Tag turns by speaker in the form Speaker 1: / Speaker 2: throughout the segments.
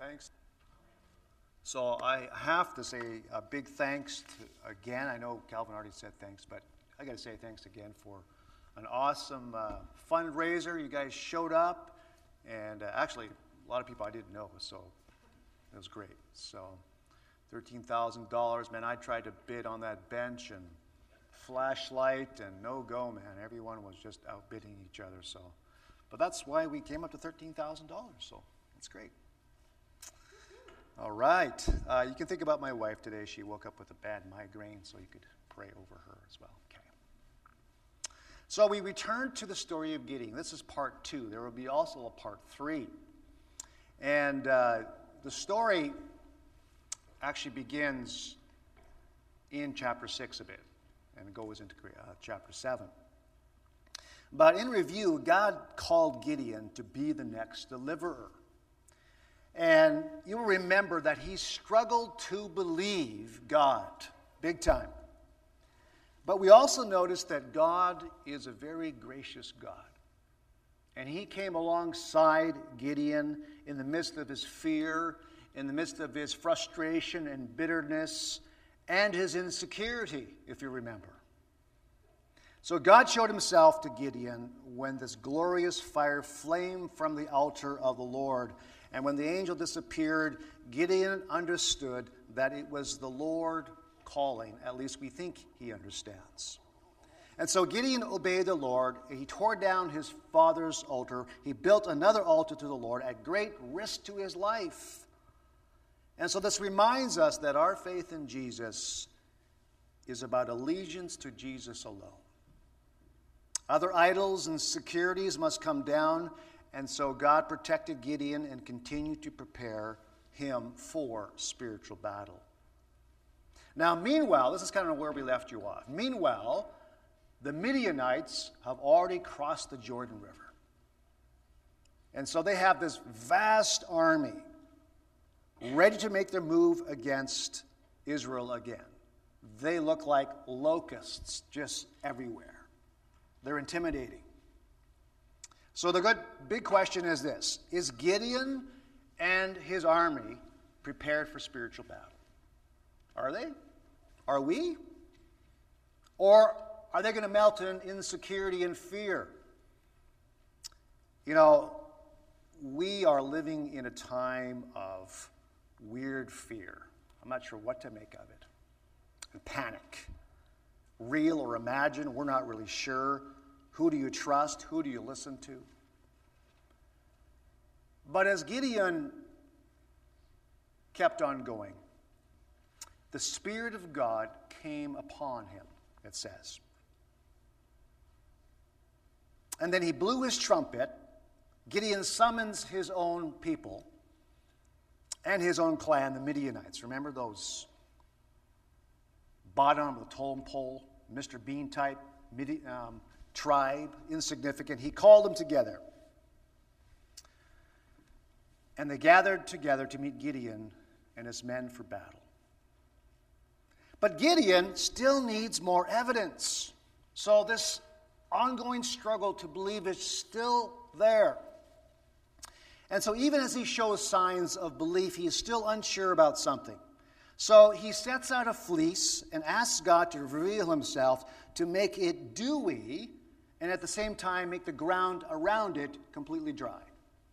Speaker 1: Thanks. So I have to say a big thanks again. I know Calvin already said thanks, but I got to say thanks again for an awesome fundraiser. You guys showed up, and actually a lot of people I didn't know, so it was great. So $13,000, man. I tried to bid on that bench and flashlight and no go, man. Everyone was just outbidding each other. So, but that's why we came up to $13,000. So that's great. All right. You can think about my wife today. She woke up with a bad migraine, so you could pray over her as well. Okay. So we return to the story of Gideon. This is part 2. There will be also a part 3. And the story actually begins in chapter 6 a bit and goes into chapter 7. But in review, God called Gideon to be the next deliverer. And you will remember that he struggled to believe God, big time. But we also notice that God is a very gracious God. And he came alongside Gideon in the midst of his fear, in the midst of his frustration and bitterness, and his insecurity, if you remember. So God showed himself to Gideon when this glorious fire flamed from the altar of the Lord. And when the angel disappeared, Gideon understood that it was the Lord calling. At least we think he understands. And so Gideon obeyed the Lord. He tore down his father's altar. He built another altar to the Lord at great risk to his life. And so this reminds us that our faith in Jesus is about allegiance to Jesus alone. Other idols and securities must come down. And so God protected Gideon and continued to prepare him for spiritual battle. Now, meanwhile, this is kind of where we left you off. Meanwhile, the Midianites have already crossed the Jordan River. And so they have this vast army ready to make their move against Israel again. They look like locusts just everywhere. They're intimidating. So the big question is this: is Gideon and his army prepared for spiritual battle? Are they? Are we? Or are they going to melt in insecurity and fear? You know, we are living in a time of weird fear. I'm not sure what to make of it. And panic. Real or imagined, we're not really sure. Who do you trust? Who do you listen to? But as Gideon kept on going, the Spirit of God came upon him, it says. And then he blew his trumpet. Gideon summons his own people and his own clan, the Midianites. Remember those bottom of the totem pole, Mr. Bean type tribe, insignificant. He called them together. And they gathered together to meet Gideon and his men for battle. But Gideon still needs more evidence. So this ongoing struggle to believe is still there. And so even as he shows signs of belief, he is still unsure about something. So he sets out a fleece and asks God to reveal himself to make it dewy and at the same time make the ground around it completely dry.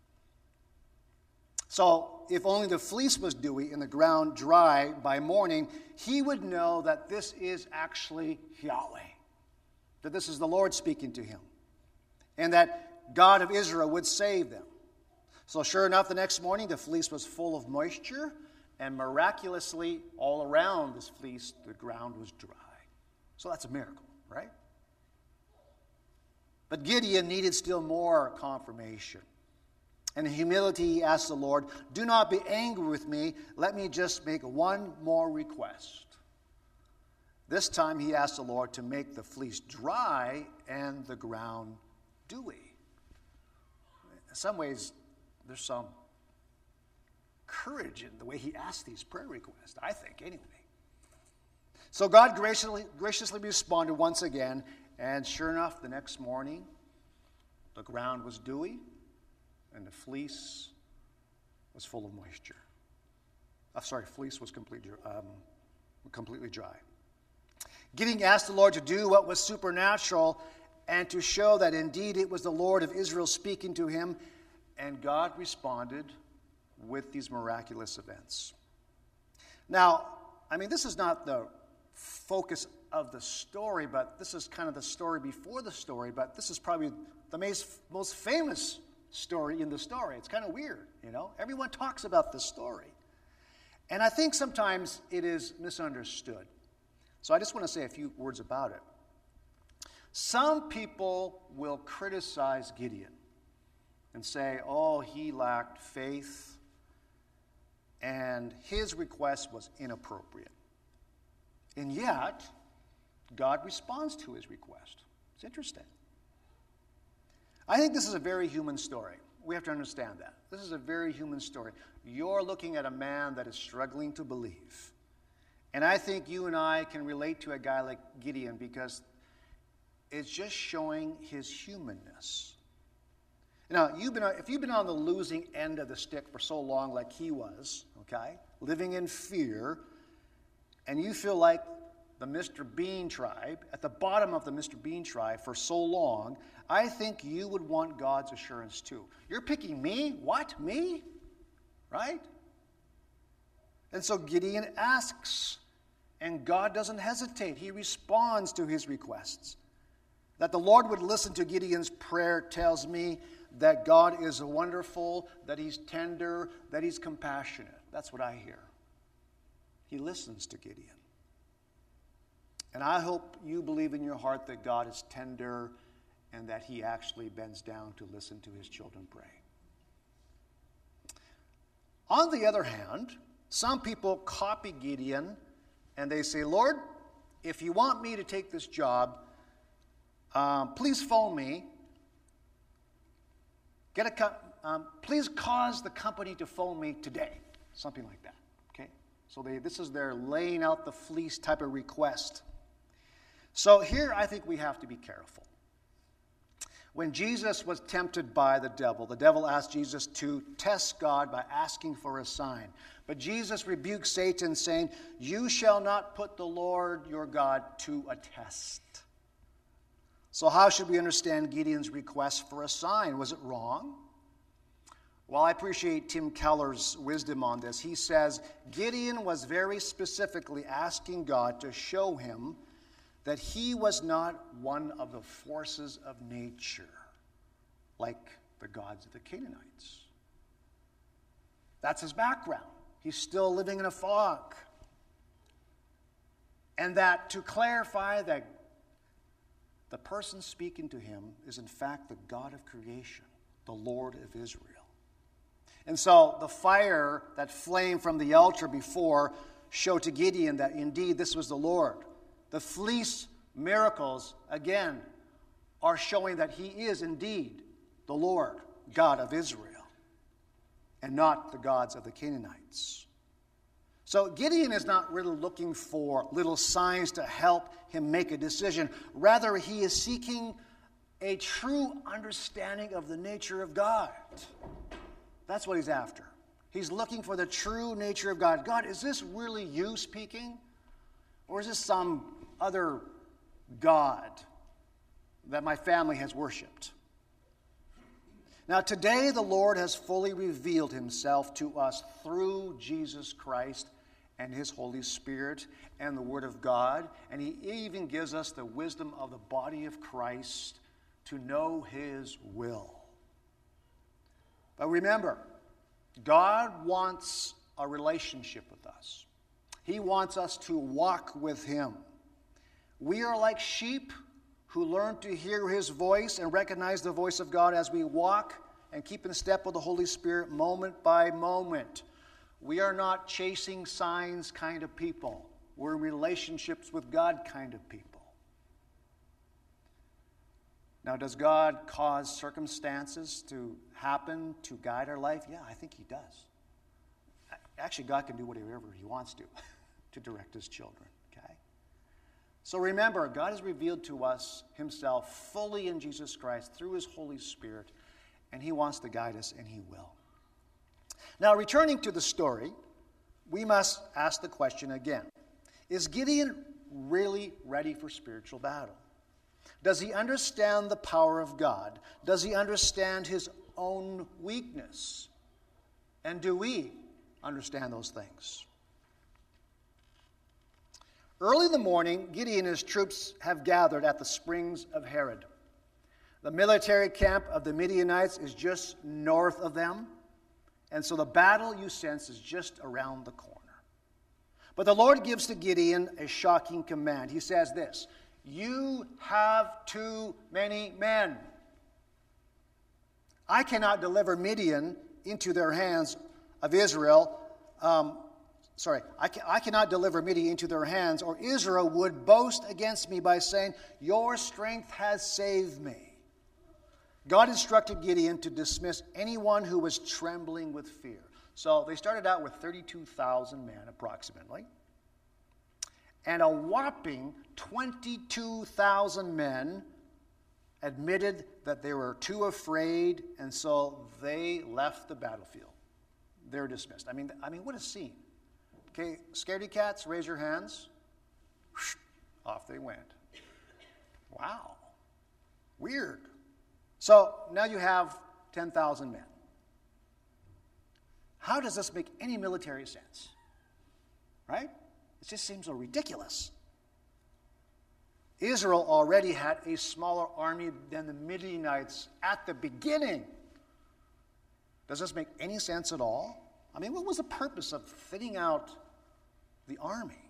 Speaker 1: So if only the fleece was dewy and the ground dry by morning, he would know that this is actually Yahweh, that this is the Lord speaking to him, and that God of Israel would save them. So sure enough, the next morning, the fleece was full of moisture, and miraculously, all around this fleece, the ground was dry. So that's a miracle, right? But Gideon needed still more confirmation. And in humility, he asked the Lord, "Do not be angry with me. Let me just make one more request." This time, he asked the Lord to make the fleece dry and the ground dewy. In some ways, there's some courage in the way he asked these prayer requests, I think, anyway. So God graciously responded once again, and sure enough, the next morning, the ground was dewy, and the fleece was full of moisture. Fleece was completely dry. Gideon asked the Lord to do what was supernatural and to show that indeed it was the Lord of Israel speaking to him, and God responded with these miraculous events. Now, this is not the focus of the story, but this is kind of the story before the story, but this is probably the most famous story in the story. It's kind of weird, Everyone talks about this story. And I think sometimes it is misunderstood. So I just want to say a few words about it. Some people will criticize Gideon and say, oh, he lacked faith and his request was inappropriate. And yet, God responds to his request. It's interesting. I think this is a very human story. We have to understand that. This is a very human story. You're looking at a man that is struggling to believe. And I think you and I can relate to a guy like Gideon because it's just showing his humanness. Now, if you've been on the losing end of the stick for so long like he was, living in fear, and you feel like the Mr. Bean tribe, at the bottom of the Mr. Bean tribe for so long, I think you would want God's assurance too. You're picking me? What? Me? Right? And so Gideon asks, and God doesn't hesitate. He responds to his requests. That the Lord would listen to Gideon's prayer tells me that God is wonderful, that he's tender, that he's compassionate. That's what I hear. He listens to Gideon. And I hope you believe in your heart that God is tender and that he actually bends down to listen to his children pray. On the other hand, some people copy Gideon and they say, Lord, if you want me to take this job, please phone me. Please cause the company to phone me today. Something like that. Okay? So this is their laying out the fleece type of request. So here I think we have to be careful. When Jesus was tempted by the devil asked Jesus to test God by asking for a sign. But Jesus rebuked Satan, saying, you shall not put the Lord your God to a test. So how should we understand Gideon's request for a sign? Was it wrong? Well, I appreciate Tim Keller's wisdom on this. He says, Gideon was very specifically asking God to show him that he was not one of the forces of nature, like the gods of the Canaanites. That's his background. He's still living in a fog. And that to clarify that the person speaking to him is in fact the God of creation, the Lord of Israel. And so the fire that flamed from the altar before showed to Gideon that indeed this was the Lord. The fleece miracles, again, are showing that he is indeed the Lord, God of Israel, and not the gods of the Canaanites. So Gideon is not really looking for little signs to help him make a decision. Rather, he is seeking a true understanding of the nature of God. That's what he's after. He's looking for the true nature of God. God, is this really you speaking? Or is this some other God that my family has worshipped? Now, today the Lord has fully revealed himself to us through Jesus Christ and his Holy Spirit and the Word of God. And he even gives us the wisdom of the body of Christ to know his will. But remember, God wants a relationship with us. He wants us to walk with him. We are like sheep who learn to hear his voice and recognize the voice of God as we walk and keep in step with the Holy Spirit moment by moment. We are not chasing signs kind of people. We're in relationships with God kind of people. Now, does God cause circumstances to happen to guide our life? Yeah, I think he does. Actually, God can do whatever he wants to direct his children, okay? So remember, God has revealed to us himself fully in Jesus Christ through his Holy Spirit, and he wants to guide us, and he will. Now, returning to the story, we must ask the question again. Is Gideon really ready for spiritual battle? Does he understand the power of God? Does he understand his own weakness? And do we understand those things? Early in the morning, Gideon and his troops have gathered at the springs of Harod. The military camp of the Midianites is just north of them, and so the battle, you sense, is just around the corner. But the Lord gives to Gideon a shocking command. He says this, "You have too many men. I cannot deliver Midian into their hands of Israel. I cannot deliver Midian into their hands, or Israel would boast against me by saying, 'Your strength has saved me.'" God instructed Gideon to dismiss anyone who was trembling with fear. So they started out with 32,000 men approximately. And a whopping 22,000 men admitted that they were too afraid, and so they left the battlefield. They're dismissed. I mean, what a scene. Okay, scaredy cats, raise your hands. Off they went. Wow. Weird. So now you have 10,000 men. How does this make any military sense? Right? It just seems so ridiculous. Israel already had a smaller army than the Midianites at the beginning. Does this make any sense at all? I mean, what was the purpose of thinning out the army?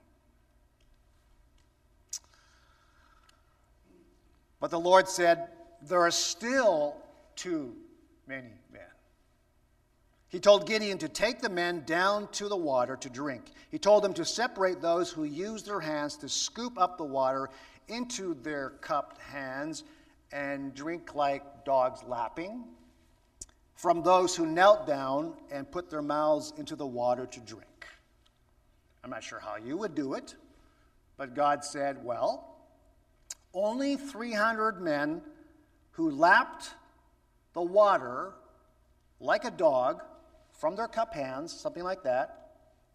Speaker 1: But the Lord said, there are still too many men. He told Gideon to take the men down to the water to drink. He told them to separate those who used their hands to scoop up the water into their cupped hands and drink like dogs lapping, from those who knelt down and put their mouths into the water to drink. I'm not sure how you would do it, but God said, well, only 300 men who lapped the water like a dog from their cup hands, something like that,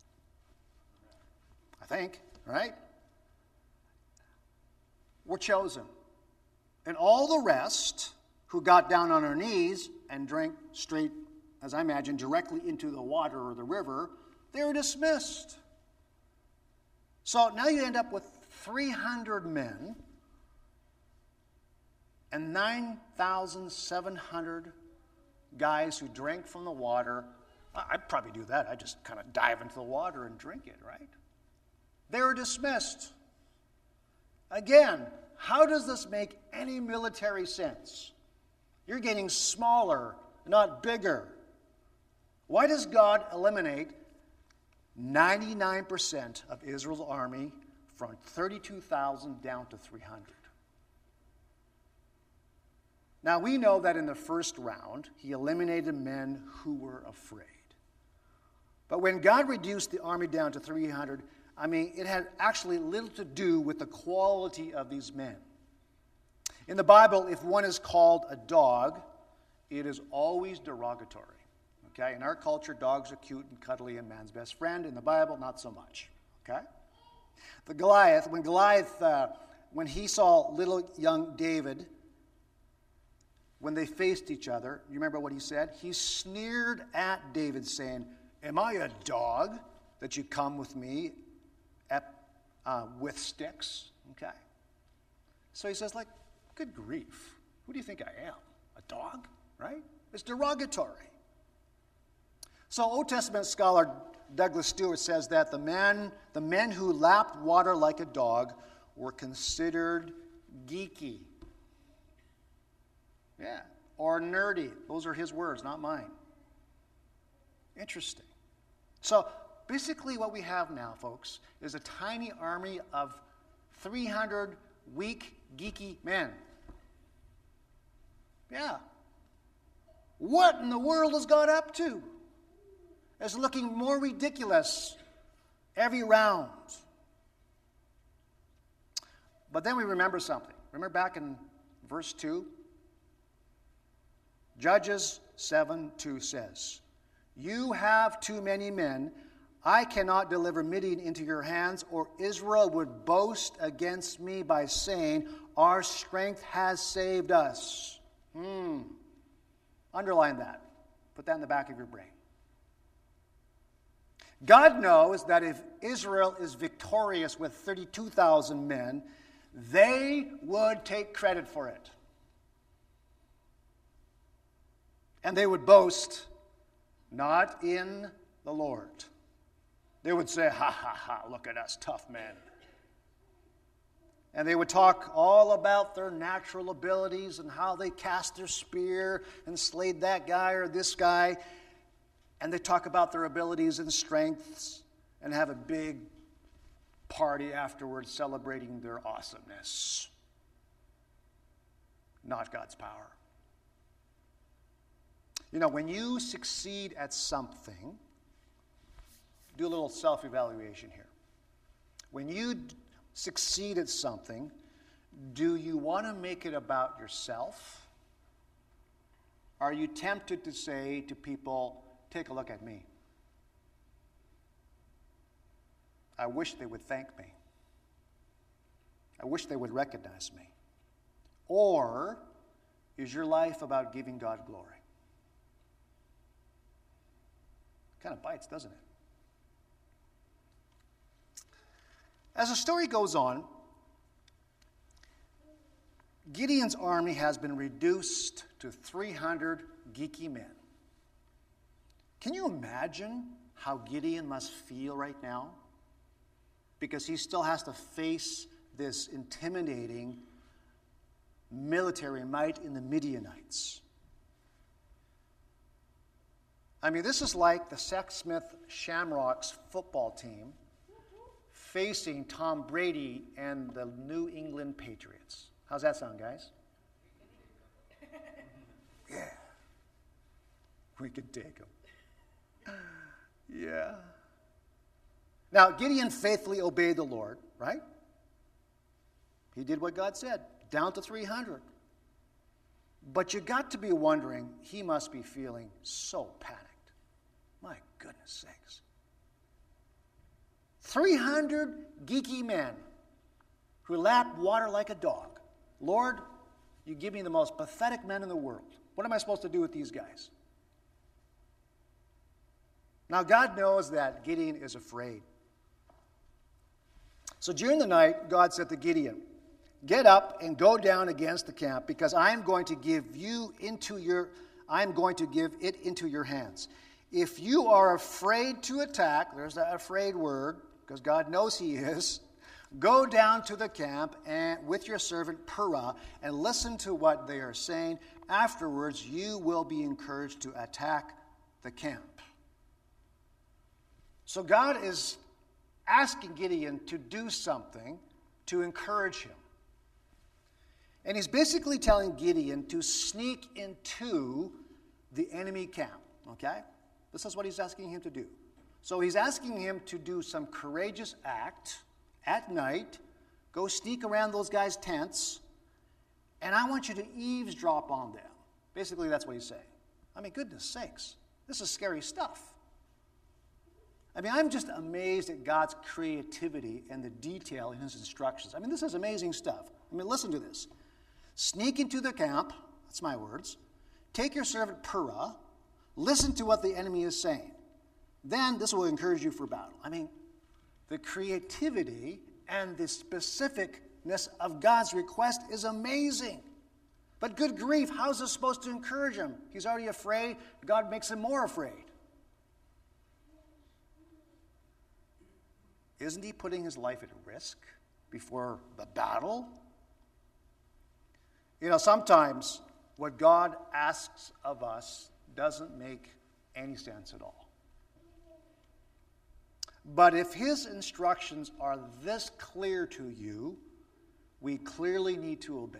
Speaker 1: I think, right, were chosen. And all the rest who got down on their knees and drank straight, as I imagine, directly into the water or the river, they were dismissed. So now you end up with 300 men and 9,700 guys who drank from the water. I'd probably do that. I'd just kind of dive into the water and drink it, right? They were dismissed. Again, how does this make any military sense? You're getting smaller, not bigger. Why does God eliminate 99% of Israel's army from 32,000 down to 300? Now, we know that in the first round, he eliminated men who were afraid. But when God reduced the army down to 300, it had actually little to do with the quality of these men. In the Bible, if one is called a dog, it is always derogatory. Okay? In our culture, dogs are cute and cuddly and man's best friend. In the Bible, not so much. Okay? When he saw little young David, when they faced each other, you remember what he said? He sneered at David, saying, "Am I a dog that you come with me with sticks?" Okay? So he says, good grief. Who do you think I am? A dog? Right? It's derogatory. So Old Testament scholar Douglas Stewart says that the men who lapped water like a dog were considered geeky. Yeah, or nerdy. Those are his words, not mine. Interesting. So basically what we have now, folks, is a tiny army of 300 weak, geeky men. Yeah. What in the world has God up to? It's looking more ridiculous every round. But then we remember something. Remember back in verse 2? Judges 7:2 says, You have too many men. I cannot deliver Midian into your hands, or Israel would boast against me by saying, our strength has saved us. Underline that. Put that in the back of your brain. God knows that if Israel is victorious with 32,000 men, they would take credit for it. And they would boast not in the Lord. They would say, ha, ha, ha, look at us, tough men. And they would talk all about their natural abilities and how they cast their spear and slayed that guy or this guy. And they talk about their abilities and strengths and have a big party afterwards celebrating their awesomeness. Not God's power. You know, when you succeed at something, do a little self-evaluation here. When you succeed at something, do you want to make it about yourself? Are you tempted to say to people, take a look at me? I wish they would thank me. I wish they would recognize me. Or is your life about giving God glory? Kind of bites, doesn't it? As the story goes on, Gideon's army has been reduced to 300 geeky men. Can you imagine how Gideon must feel right now? Because he still has to face this intimidating military might in the Midianites. I mean, this is like the Sexsmith Shamrocks football team facing Tom Brady and the New England Patriots. How's that sound, guys? Yeah. We could take them. Yeah. Now, Gideon faithfully obeyed the Lord, right? He did what God said, down to 300. But you got to be wondering, he must be feeling so panicked. My goodness sakes. 300 geeky men who lap water like a dog. Lord, you give me the most pathetic men in the world. What am I supposed to do with these guys? Now, God knows that Gideon is afraid. So during the night, God said to Gideon, get up and go down against the camp, because I'm going to give it into your hands. If you are afraid to attack, there's that afraid word, because God knows he is, go down to the camp and with your servant Purah and listen to what they are saying. Afterwards, you will be encouraged to attack the camp. So God is asking Gideon to do something to encourage him. And he's basically telling Gideon to sneak into the enemy camp, okay? This is what he's asking him to do. So he's asking him to do some courageous act at night, go sneak around those guys' tents, and I want you to eavesdrop on them. Basically, that's what he's saying. I mean, goodness sakes, this is scary stuff. I mean, I'm just amazed at God's creativity and the detail in his instructions. I mean, this is amazing stuff. I mean, listen to this. Sneak into the camp, that's my words. Take your servant Purah, listen to what the enemy is saying. Then this will encourage you for battle. I mean, the creativity and the specificness of God's request is amazing. But good grief, how's this supposed to encourage him? He's already afraid. God makes him more afraid. Isn't he putting his life at risk before the battle? You know, sometimes what God asks of us doesn't make any sense at all. But if his instructions are this clear to you, we clearly need to obey.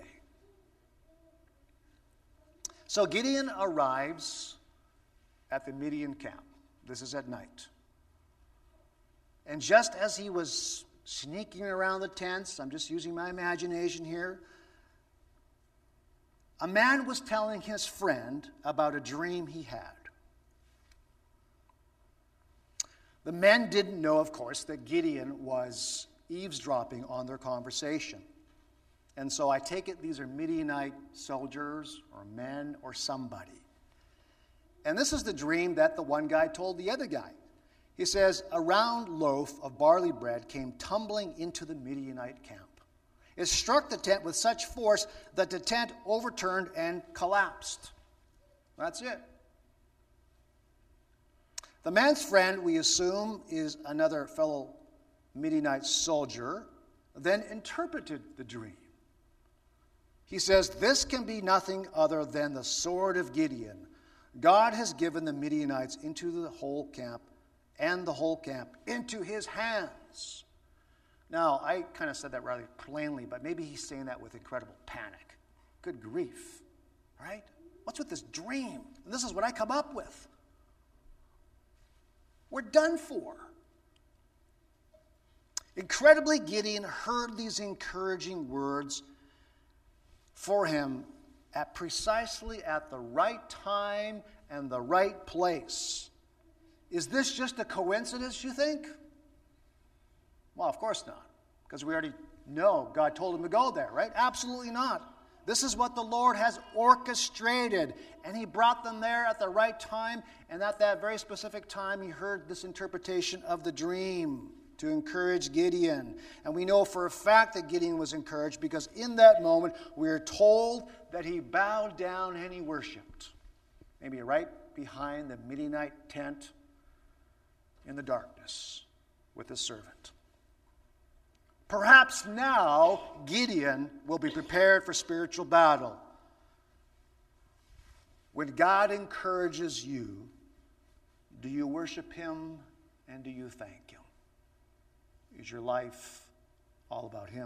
Speaker 1: So Gideon arrives at the Midian camp. This is at night. And just as he was sneaking around the tents, I'm just using my imagination here, a man was telling his friend about a dream he had. The men didn't know, of course, that Gideon was eavesdropping on their conversation. And so I take it these are Midianite soldiers or men or somebody. And this is the dream that the one guy told the other guy. He says, a round loaf of barley bread came tumbling into the Midianite camp. It struck the tent with such force that the tent overturned and collapsed. That's it. The man's friend, we assume, is another fellow Midianite soldier, then interpreted the dream. He says, this can be nothing other than the sword of Gideon. God has given the Midianites into the whole camp, and the whole camp into his hands. Now, I kind of said that rather plainly, but maybe he's saying that with incredible panic. Good grief, right? What's with this dream? And this is what I come up with. We're done for. Incredibly, Gideon heard these encouraging words for him precisely at the right time and the right place. Is this just a coincidence, you think? Well, of course not, because we already know God told him to go there, right? Absolutely not. This is what the Lord has orchestrated, and he brought them there at the right time, and at that very specific time he heard this interpretation of the dream to encourage Gideon. And we know for a fact that Gideon was encouraged because in that moment we are told that he bowed down and he worshiped. Maybe right behind the Midianite tent in the darkness with his servant. Perhaps now Gideon will be prepared for spiritual battle. When God encourages you, do you worship him and do you thank him? Is your life all about him?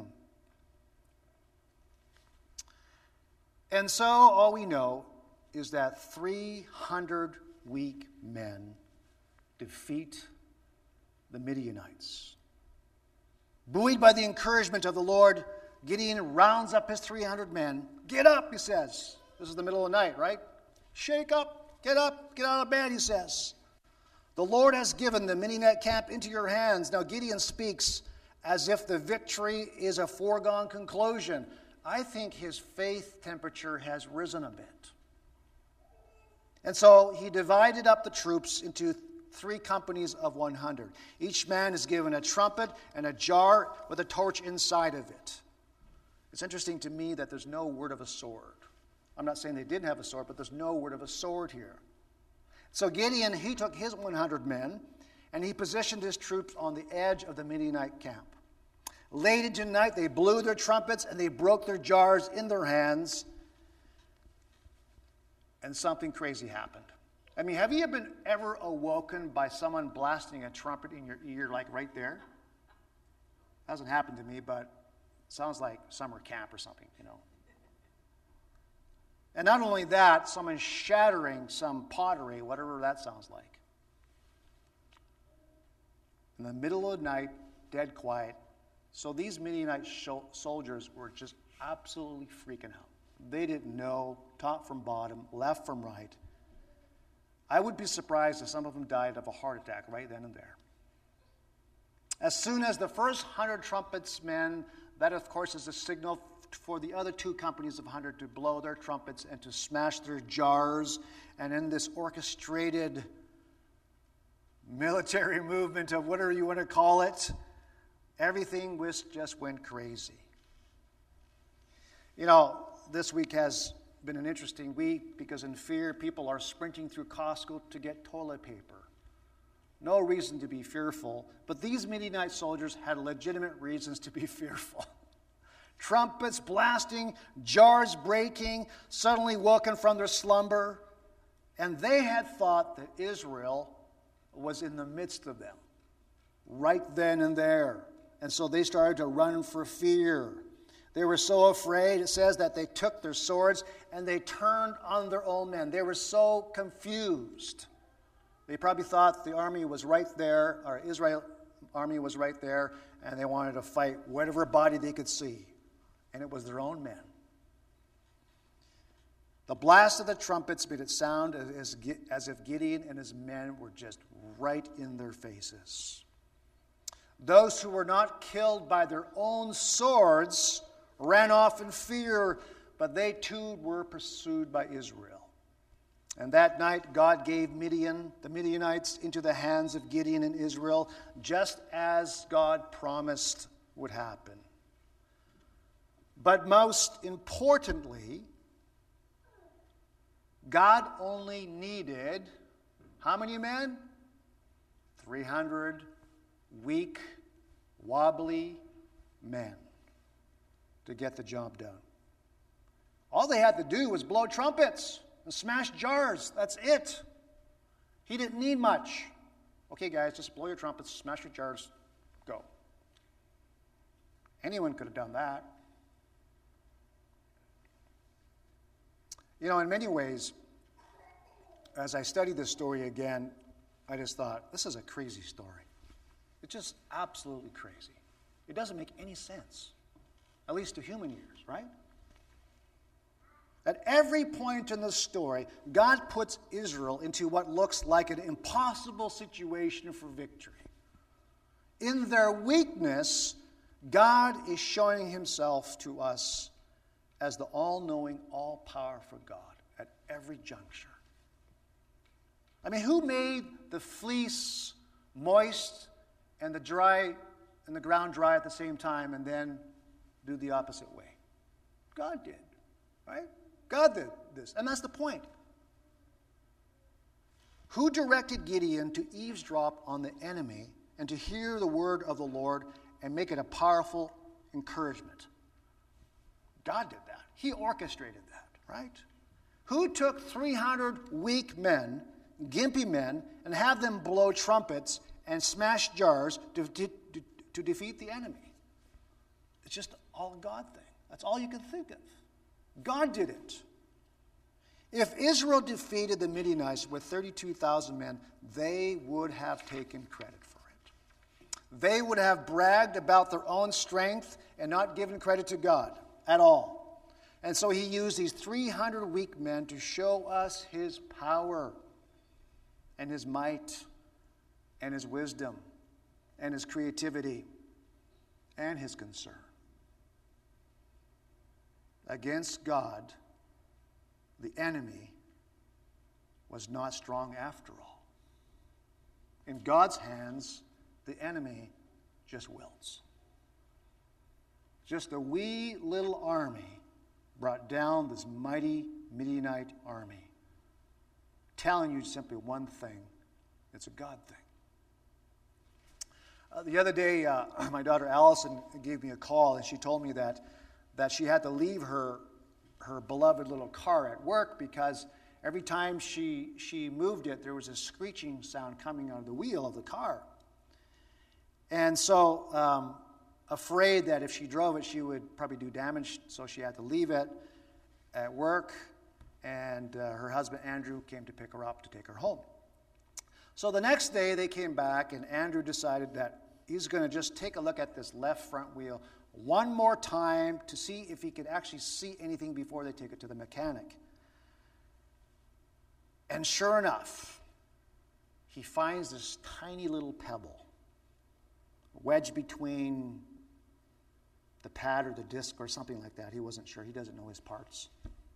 Speaker 1: And so all we know is that 300 weak men defeat the Midianites. Buoyed by the encouragement of the Lord, Gideon rounds up his 300 men. Get up, he says. This is the middle of the night, right? Shake up, get out of bed, he says. The Lord has given the Midianite camp into your hands. Now Gideon speaks as if the victory is a foregone conclusion. I think his faith temperature has risen a bit. And so he divided up the troops into 3 companies of 100. Each man is given a trumpet and a jar with a torch inside of it. It's interesting to me that there's no word of a sword. I'm not saying they didn't have a sword, but there's no word of a sword here. So Gideon, he took his 100 men, and he positioned his troops on the edge of the Midianite camp. Late into the night, they blew their trumpets, and they broke their jars in their hands, and something crazy happened. I mean, have you been ever awoken by someone blasting a trumpet in your ear, like right there? Hasn't happened to me, but it sounds like summer camp or something, you know. And not only that, someone shattering some pottery, whatever that sounds like. In the middle of the night, dead quiet. So these Midianite soldiers were just absolutely freaking out. They didn't know top from bottom, left from right. I would be surprised if some of them died of a heart attack right then and there. As soon as the first 100 trumpets men, that of course is a signal for the other 2 companies of 100 to blow their trumpets and to smash their jars. And in this orchestrated military movement of whatever you want to call it, everything just went crazy. You know, this week has been an interesting week because in fear, people are sprinting through Costco to get toilet paper. No reason to be fearful, but these Midianite soldiers had legitimate reasons to be fearful. Trumpets blasting, jars breaking, suddenly woken from their slumber, and they had thought that Israel was in the midst of them, right then and there. And so they started to run for fear. They were so afraid, it says, that they took their swords and they turned on their own men. They were so confused. They probably thought the army was right there, or Israel army was right there, and they wanted to fight whatever body they could see. And it was their own men. The blast of the trumpets made it sound as if Gideon and his men were just right in their faces. Those who were not killed by their own swords ran off in fear, but they too were pursued by Israel. And that night God gave the Midianites into the hands of Gideon and Israel, just as God promised would happen. But most importantly, God only needed how many men? 300 weak, wobbly men to get the job done. All they had to do was blow trumpets and smash jars. That's it. He didn't need much. Okay, guys, just blow your trumpets, smash your jars, go. Anyone could have done that. You know, in many ways, as I studied this story again, I just thought, this is a crazy story. It's just absolutely crazy. It doesn't make any sense, at least to human ears, right? At every point in the story, God puts Israel into what looks like an impossible situation for victory. In their weakness, God is showing himself to us as the all-knowing, all-powerful God at every juncture. I mean, who made the fleece moist and the ground dry at the same time and then do the opposite way? God did, right? God did this, and that's the point. Who directed Gideon to eavesdrop on the enemy and to hear the word of the Lord and make it a powerful encouragement? God did that. He orchestrated that, right? Who took 300 weak men, gimpy men, and have them blow trumpets and smash jars to defeat the enemy? It's just all a God thing. That's all you can think of. God did it. If Israel defeated the Midianites with 32,000 men, they would have taken credit for it. They would have bragged about their own strength and not given credit to God at all. And so he used these 300 weak men to show us his power and his might and his wisdom and his creativity and his concern. Against God, the enemy was not strong after all. In God's hands, the enemy just wilts. Just a wee little army brought down this mighty Midianite army, telling you simply one thing: it's a God thing. The other day, my daughter Allison gave me a call, and she told me that she had to leave her beloved little car at work because every time she moved it, there was a screeching sound coming out of the wheel of the car. And so, afraid that if she drove it, she would probably do damage, so she had to leave it at work, and her husband Andrew came to pick her up to take her home. So the next day they came back, and Andrew decided that he's going to just take a look at this left front wheel one more time to see if he could actually see anything before they take it to the mechanic. And sure enough, he finds this tiny little pebble wedged between the pad or the disc or something like that. He wasn't sure. He doesn't know his parts.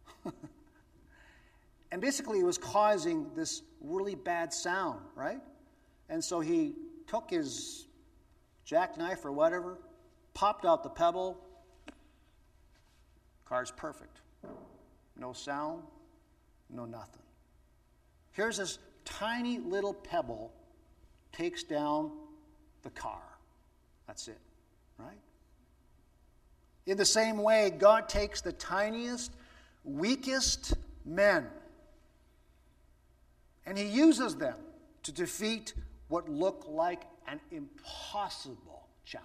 Speaker 1: And basically it was causing this really bad sound, right? And so he took his jackknife or whatever, popped out the pebble. Car's perfect. No sound, no nothing. Here's this tiny little pebble takes down the car. That's it, right? In the same way, God takes the tiniest, weakest men, and he uses them to defeat what looked like an impossible challenge.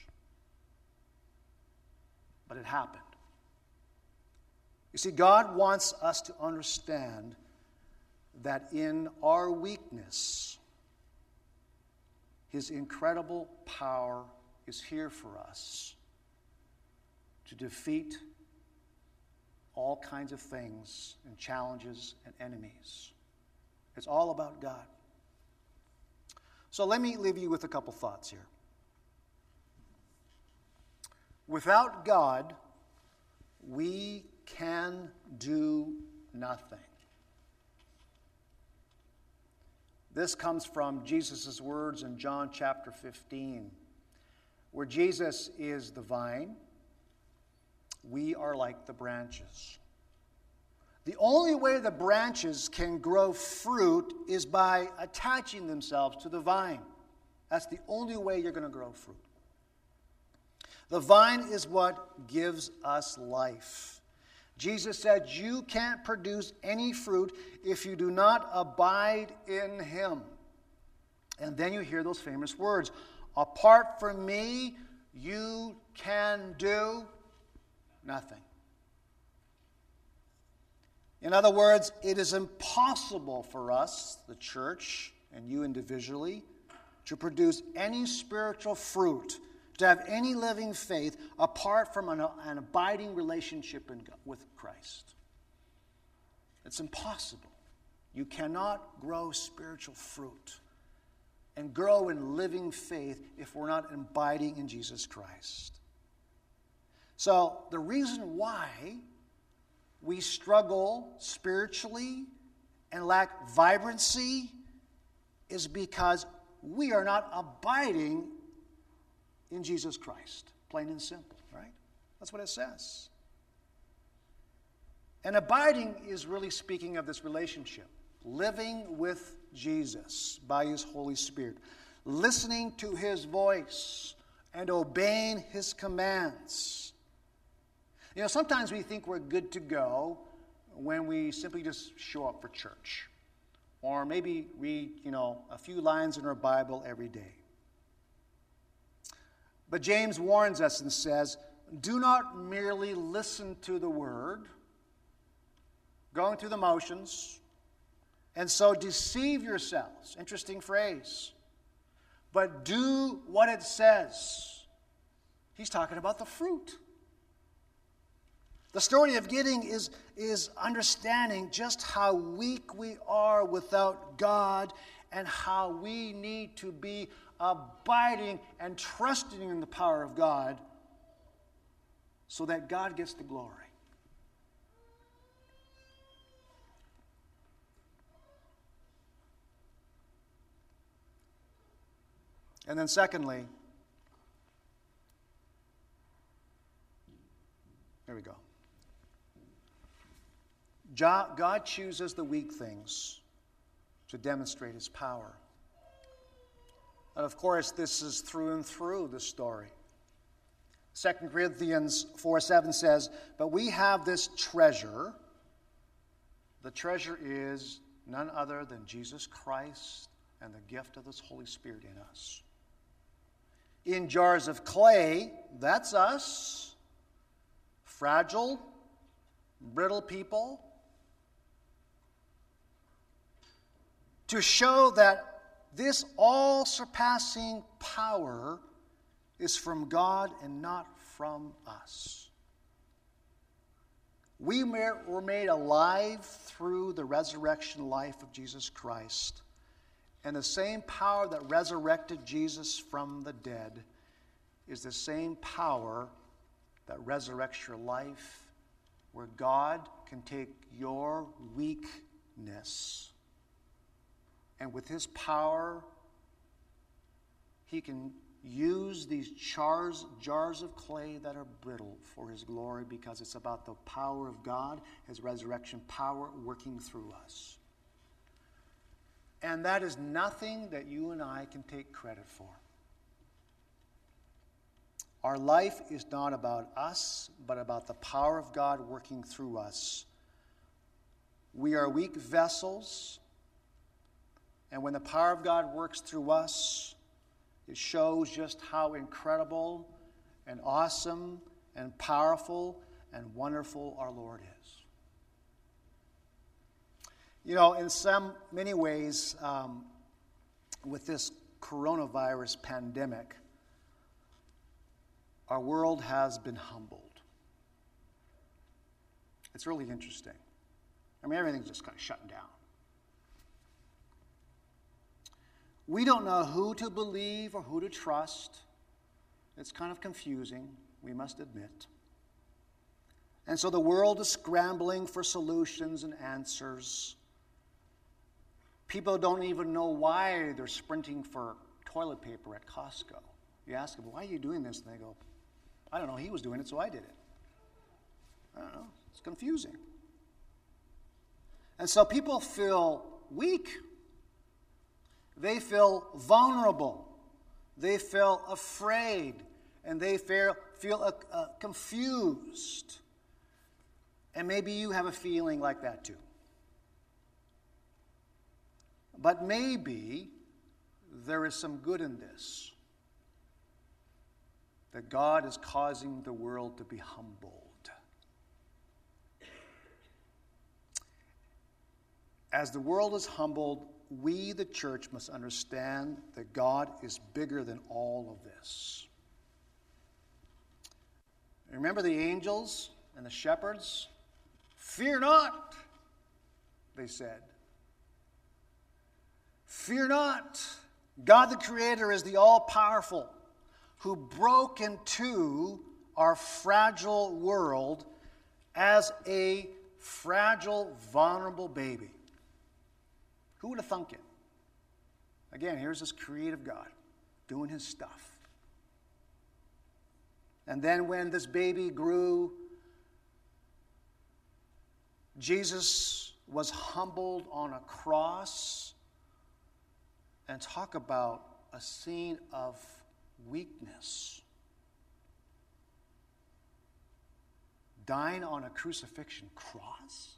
Speaker 1: But it happened. You see, God wants us to understand that in our weakness, his incredible power is here for us to defeat all kinds of things and challenges and enemies. It's all about God. So let me leave you with a couple thoughts here. Without God, we can do nothing. This comes from Jesus' words in John chapter 15, where Jesus is the vine. We are like the branches. The only way the branches can grow fruit is by attaching themselves to the vine. That's the only way you're going to grow fruit. The vine is what gives us life. Jesus said, you can't produce any fruit if you do not abide in him. And then you hear those famous words, apart from me, you can do nothing. In other words, it is impossible for us, the church, and you individually, to produce any spiritual fruit, to have any living faith apart from an abiding relationship with Christ. It's impossible. You cannot grow spiritual fruit and grow in living faith if we're not abiding in Jesus Christ. So the reason why we struggle spiritually and lack vibrancy is because we are not abiding in Jesus Christ, plain and simple, right? That's what it says. And abiding is really speaking of this relationship, living with Jesus by his Holy Spirit, listening to his voice and obeying his commands. You know, sometimes we think we're good to go when we simply just show up for church, or maybe read, a few lines in our Bible every day. But James warns us and says, do not merely listen to the word, going through the motions, and so deceive yourselves. Interesting phrase. But do what it says. He's talking about the fruit. The story of Gideon is understanding just how weak we are without God and how we need to be abiding and trusting in the power of God so that God gets the glory. And then secondly, here we go. God chooses the weak things to demonstrate his power. And of course, this is through and through the story. 2 Corinthians 4:7 says, but we have this treasure. The treasure is none other than Jesus Christ and the gift of his Holy Spirit in us. In jars of clay, that's us, fragile, brittle people, to show that this all-surpassing power is from God and not from us. We were made alive through the resurrection life of Jesus Christ. And the same power that resurrected Jesus from the dead is the same power that resurrects your life, where God can take your weakness and with his power, he can use these jars of clay that are brittle for his glory, because it's about the power of God, his resurrection power working through us. And that is nothing that you and I can take credit for. Our life is not about us, but about the power of God working through us. We are weak vessels, and when the power of God works through us, it shows just how incredible and awesome and powerful and wonderful our Lord is. You know, in many ways, with this coronavirus pandemic, our world has been humbled. It's really interesting. I mean, everything's just kind of shutting down. We don't know who to believe or who to trust. It's kind of confusing, we must admit. And so the world is scrambling for solutions and answers. People don't even know why they're sprinting for toilet paper at Costco. You ask them, why are you doing this? And they go, I don't know, he was doing it, so I did it. I don't know, it's confusing. And so people feel weak. They feel vulnerable. They feel afraid. And they feel confused. And maybe you have a feeling like that too. But maybe there is some good in this. That God is causing the world to be humbled. As the world is humbled, we, the church, must understand that God is bigger than all of this. Remember the angels and the shepherds? Fear not, they said. Fear not. God the Creator is the all-powerful who broke into our fragile world as a fragile, vulnerable baby. Who would have thunk it? Again, here's this creative God doing his stuff. And then when this baby grew, Jesus was humbled on a cross. And talk about a scene of weakness. Dying on a crucifixion cross?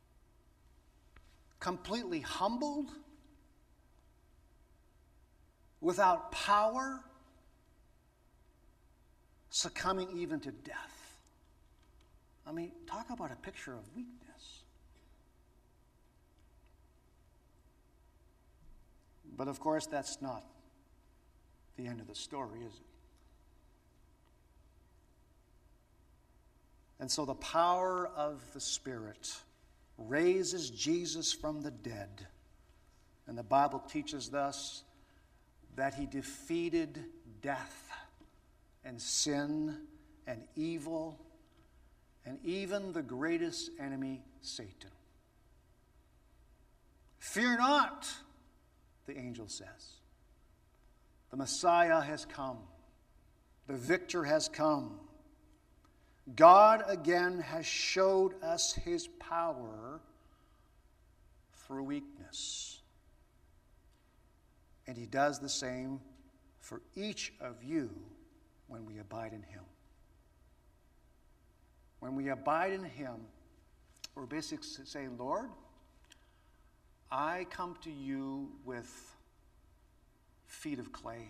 Speaker 1: Completely humbled? Without power? Succumbing even to death? I mean, talk about a picture of weakness. But of course, that's not the end of the story, is it? And so the power of the Spirit raises Jesus from the dead. And the Bible teaches us that he defeated death and sin and evil and even the greatest enemy, Satan. Fear not, the angel says. The Messiah has come. The victor has come. God again has showed us his power through weakness. And he does the same for each of you when we abide in him. When we abide in him, we're basically saying, Lord, I come to you with feet of clay.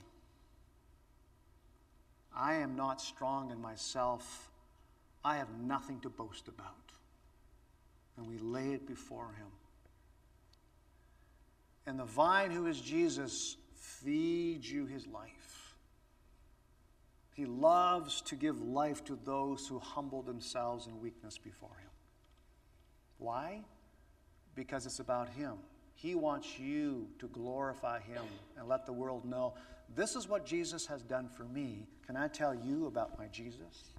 Speaker 1: I am not strong in myself. I have nothing to boast about. And we lay it before him. And the vine, who is Jesus, feeds you his life. He loves to give life to those who humble themselves in weakness before him. Why? Because it's about him. He wants you to glorify him and let the world know, this is what Jesus has done for me. Can I tell you about my Jesus?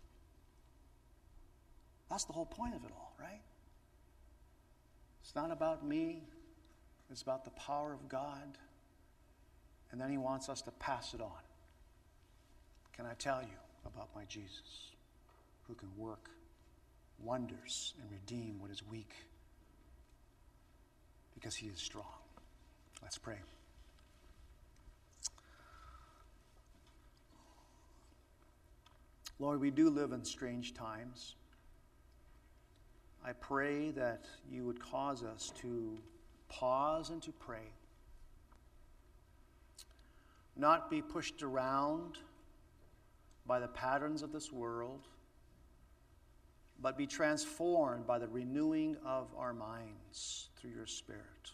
Speaker 1: That's the whole point of it all, right? It's not about me. It's about the power of God. And then he wants us to pass it on. Can I tell you about my Jesus, who can work wonders and redeem what is weak? Because he is strong. Let's pray. Lord, we do live in strange times. I pray that you would cause us to pause and to pray. Not be pushed around by the patterns of this world, but be transformed by the renewing of our minds through your Spirit.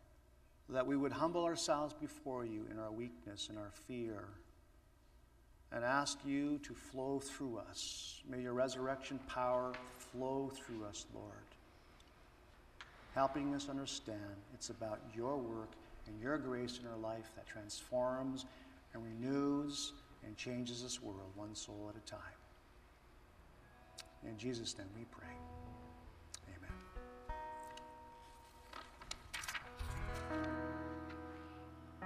Speaker 1: That we would humble ourselves before you in our weakness, in our fear, and ask you to flow through us. May your resurrection power flow through us, Lord, helping us understand it's about your work and your grace in our life that transforms and renews and changes this world one soul at a time. In Jesus' name we pray.